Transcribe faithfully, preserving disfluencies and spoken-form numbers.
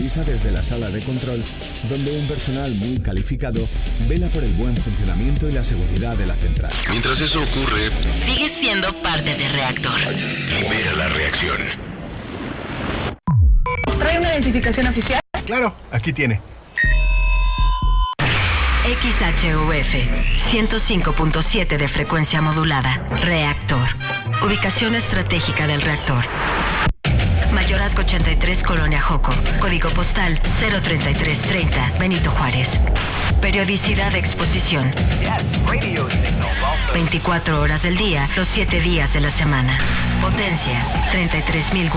supervisa desde la sala de control, donde un personal muy calificado vela por el buen funcionamiento y la seguridad de la central. Mientras eso ocurre, sigues siendo parte de Reactor. Libera la reacción. ¿Trae una identificación oficial? Claro, aquí tiene. X H U F ciento cinco punto siete de frecuencia modulada. Reactor. Ubicación estratégica del reactor. Mayorazgo ochenta y tres, Colonia Joco. Código postal cero treinta y tres treinta, Benito Juárez. Periodicidad de exposición. veinticuatro horas del día, los siete días de la semana. Potencia treinta y tres mil